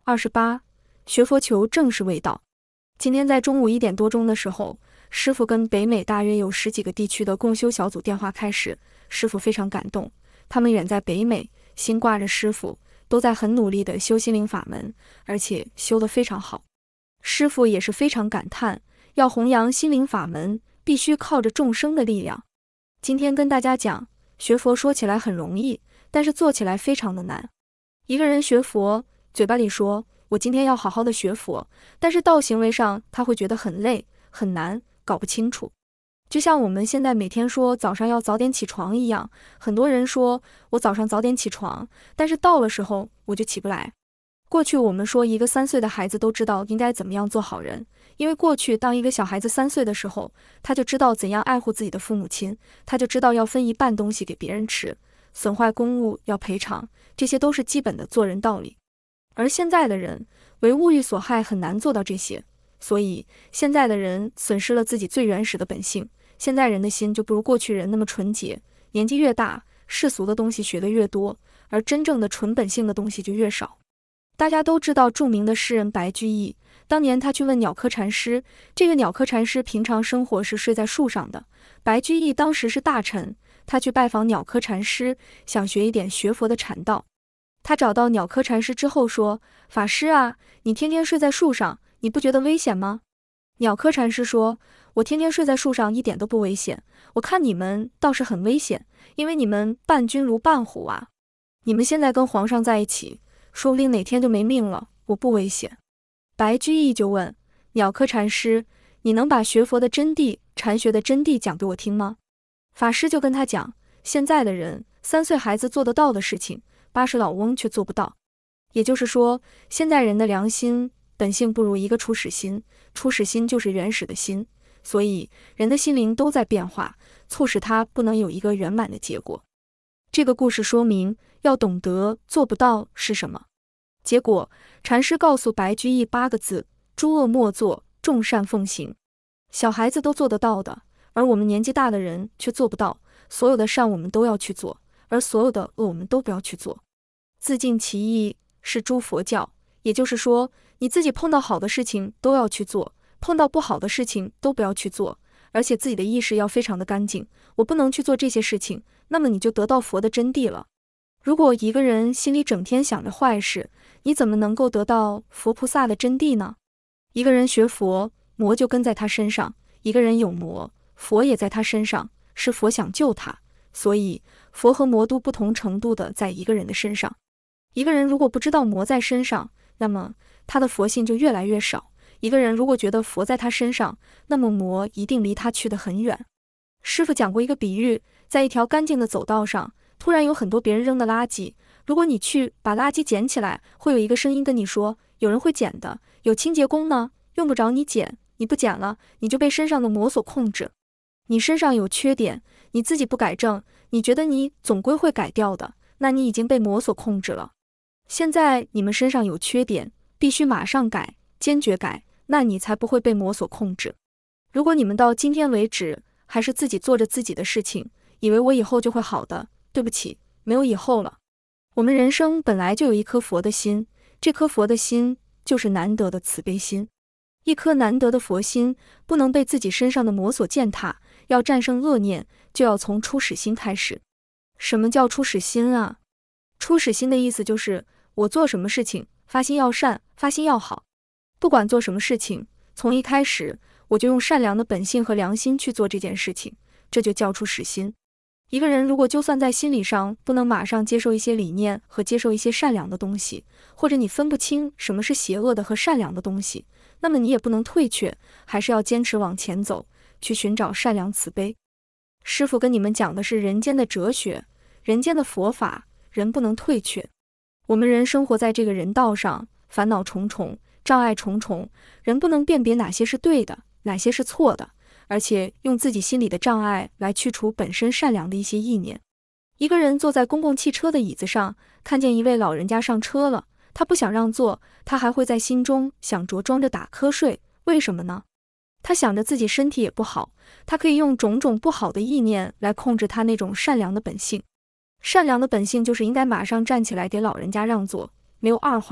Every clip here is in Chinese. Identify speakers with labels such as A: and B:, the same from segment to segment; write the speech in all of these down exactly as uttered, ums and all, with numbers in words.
A: 二十八，学佛求正是为道。今天在中午一点多钟的时候，师父跟北美大约有十几个地区的共修小组电话开始，师父非常感动，他们远在北美，心挂着师父，都在很努力的修心灵法门，而且修得非常好。师父也是非常感叹，要弘扬心灵法门，必须靠着众生的力量。今天跟大家讲，学佛说起来很容易，但是做起来非常的难。一个人学佛，嘴巴里说我今天要好好的学佛，但是到行为上他会觉得很累很难，搞不清楚。就像我们现在每天说早上要早点起床一样，很多人说我早上早点起床，但是到了时候我就起不来。过去我们说一个三岁的孩子都知道应该怎么样做好人，因为过去当一个小孩子三岁的时候，他就知道怎样爱护自己的父母亲，他就知道要分一半东西给别人吃，损坏公物要赔偿，这些都是基本的做人道理。而现在的人为物欲所害，很难做到这些，所以现在的人损失了自己最原始的本性，现在人的心就不如过去人那么纯洁，年纪越大，世俗的东西学得越多，而真正的纯本性的东西就越少。大家都知道著名的诗人白居易，当年他去问鸟窠禅师，这个鸟窠禅师平常生活是睡在树上的，白居易当时是大臣，他去拜访鸟窠禅师，想学一点学佛的禅道。他找到鸟窠禅师之后说，法师啊，你天天睡在树上，你不觉得危险吗？鸟窠禅师说，我天天睡在树上一点都不危险，我看你们倒是很危险，因为你们伴君如伴虎啊，你们现在跟皇上在一起，说不定哪天就没命了，我不危险。白居易就问鸟窠禅师，你能把学佛的真谛、禅学的真谛讲给我听吗？法师就跟他讲，现在的人三岁孩子做得到的事情，八十老翁却做不到。也就是说，现在人的良心本性不如一个初始心，初始心就是原始的心，所以人的心灵都在变化，促使他不能有一个圆满的结果。这个故事说明要懂得做不到是什么。结果禅师告诉白居易八个字，诸恶莫作，众善奉行。小孩子都做得到的，而我们年纪大的人却做不到，所有的善我们都要去做，而所有的恶我们都不要去做。自净其意是诸佛教，也就是说你自己碰到好的事情都要去做，碰到不好的事情都不要去做，而且自己的意识要非常的干净，我不能去做这些事情，那么你就得到佛的真谛了。如果一个人心里整天想着坏事，你怎么能够得到佛菩萨的真谛呢？一个人学佛，魔就跟在他身上，一个人有魔，佛也在他身上，是佛想救他，所以佛和魔都不同程度的在一个人的身上。一个人如果不知道魔在身上，那么他的佛性就越来越少。一个人如果觉得佛在他身上，那么魔一定离他去得很远。师父讲过一个比喻，在一条干净的走道上，突然有很多别人扔的垃圾，如果你去把垃圾捡起来，会有一个声音跟你说，有人会捡的，有清洁工呢，用不着你捡，你不捡了，你就被身上的魔所控制。你身上有缺点，你自己不改正，你觉得你总归会改掉的，那你已经被魔所控制了。现在你们身上有缺点，必须马上改，坚决改，那你才不会被魔所控制。如果你们到今天为止还是自己做着自己的事情，以为我以后就会好的，对不起，没有以后了。我们人生本来就有一颗佛的心，这颗佛的心就是难得的慈悲心。一颗难得的佛心不能被自己身上的魔所践踏，要战胜恶念，就要从初始心开始。什么叫初始心啊？初始心的意思就是我做什么事情发心要善，发心要好，不管做什么事情，从一开始我就用善良的本性和良心去做这件事情，这就叫初始心。一个人如果就算在心理上不能马上接受一些理念和接受一些善良的东西，或者你分不清什么是邪恶的和善良的东西，那么你也不能退却，还是要坚持往前走，去寻找善良慈悲。师父跟你们讲的是人间的哲学，人间的佛法，人不能退却。我们人生活在这个人道上，烦恼重重，障碍重重，人不能辨别哪些是对的，哪些是错的，而且用自己心里的障碍来去除本身善良的一些意念。一个人坐在公共汽车的椅子上，看见一位老人家上车了，他不想让座，他还会在心中想着装着打瞌睡，为什么呢？他想着自己身体也不好，他可以用种种不好的意念来控制他那种善良的本性。善良的本性就是应该马上站起来给老人家让座，没有二话，没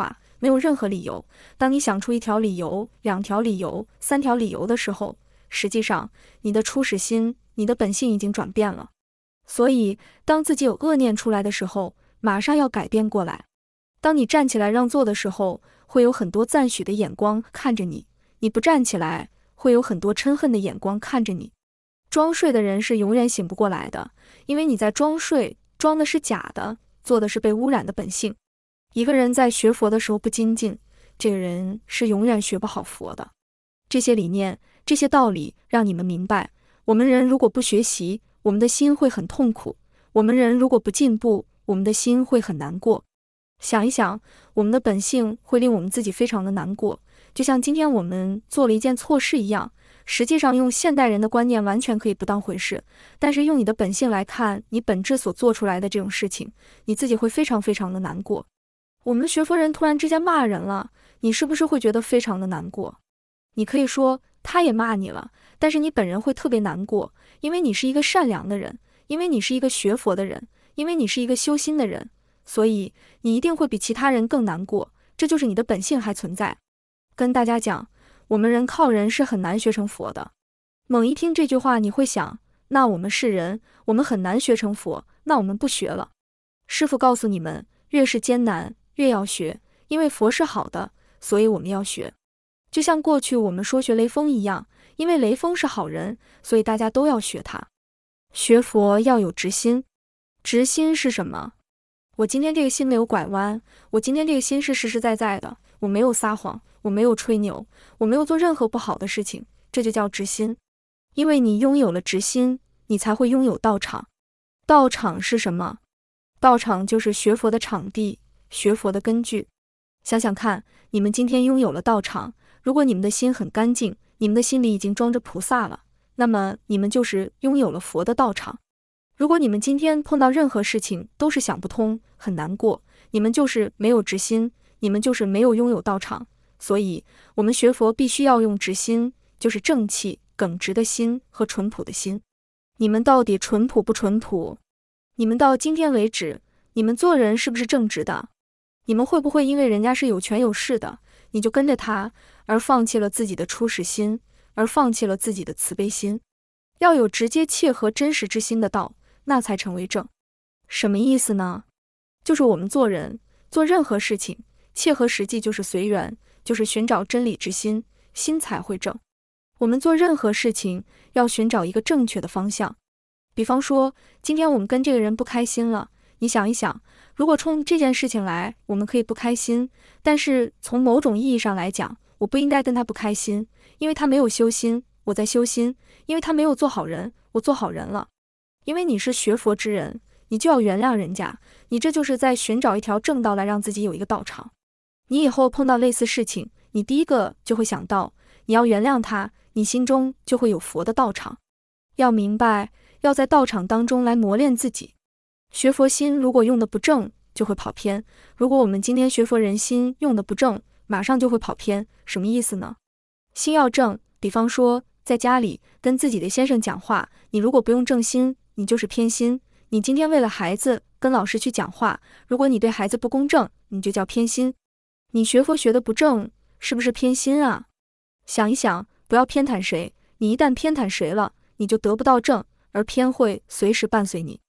A: 没有任何理由。当你想出一条理由、两条理由、三条理由的时候，实际上你的初始心、你的本性已经转变了。所以，当自己有恶念出来的时候，马上要改变过来。当你站起来让座的时候，会有很多赞许的眼光看着你；你不站起来，会有很多嗔恨的眼光看着你。装睡的人是永远醒不过来的，因为你在装睡，装的是假的，做的是被污染的本性。一个人在学佛的时候不精进，这个人是永远学不好佛的。这些理念，这些道理让你们明白，我们人如果不学习，我们的心会很痛苦；我们人如果不进步，我们的心会很难过。想一想，我们的本性会令我们自己非常的难过，就像今天我们做了一件错事一样。实际上用现代人的观念完全可以不当回事，但是用你的本性来看，你本质所做出来的这种事情，你自己会非常非常的难过。我们学佛人突然之间骂人了，你是不是会觉得非常的难过？你可以说他也骂你了，但是你本人会特别难过，因为你是一个善良的人，因为你是一个学佛的人，因为你是一个修心的人，所以你一定会比其他人更难过，这就是你的本性还存在。跟大家讲，我们人靠人是很难学成佛的。猛一听这句话，你会想，那我们是人，我们很难学成佛，那我们不学了。师父告诉你们，越是艰难，越要学，因为佛是好的，所以我们要学。就像过去我们说学雷锋一样，因为雷锋是好人，所以大家都要学他。学佛要有直心。直心是什么？我今天这个心没有拐弯，我今天这个心是实实在在的，我没有撒谎，我没有吹牛，我没有做任何不好的事情，这就叫直心。因为你拥有了直心，你才会拥有道场。道场是什么？道场就是学佛的场地，学佛的根据。想想看，你们今天拥有了道场，如果你们的心很干净，你们的心里已经装着菩萨了，那么你们就是拥有了佛的道场。如果你们今天碰到任何事情都是想不通，很难过，你们就是没有直心，你们就是没有拥有道场。所以我们学佛必须要用直心，就是正气、耿直的心和淳朴的心。你们到底淳朴不淳朴？你们到今天为止，你们做人是不是正直的？你们会不会因为人家是有权有势的，你就跟着他，而放弃了自己的初始心，而放弃了自己的慈悲心？要有直接切合真实之心的道，那才成为正。什么意思呢？就是我们做人做任何事情，切合实际就是随缘，就是寻找真理之心，心才会正。我们做任何事情要寻找一个正确的方向。比方说，今天我们跟这个人不开心了，你想一想，如果冲这件事情来，我们可以不开心，但是从某种意义上来讲，我不应该跟他不开心，因为他没有修心，我在修心；因为他没有做好人，我做好人了。因为你是学佛之人，你就要原谅人家，你这就是在寻找一条正道来让自己有一个道场。你以后碰到类似事情，你第一个就会想到，你要原谅他，你心中就会有佛的道场。要明白，要在道场当中来磨练自己。学佛心如果用的不正，就会跑偏。如果我们今天学佛人心用的不正，马上就会跑偏。什么意思呢？心要正，比方说在家里跟自己的先生讲话，你如果不用正心，你就是偏心。你今天为了孩子跟老师去讲话，如果你对孩子不公正，你就叫偏心。你学佛学的不正，是不是偏心啊？想一想，不要偏袒谁，你一旦偏袒谁了，你就得不到正，而偏会随时伴随你。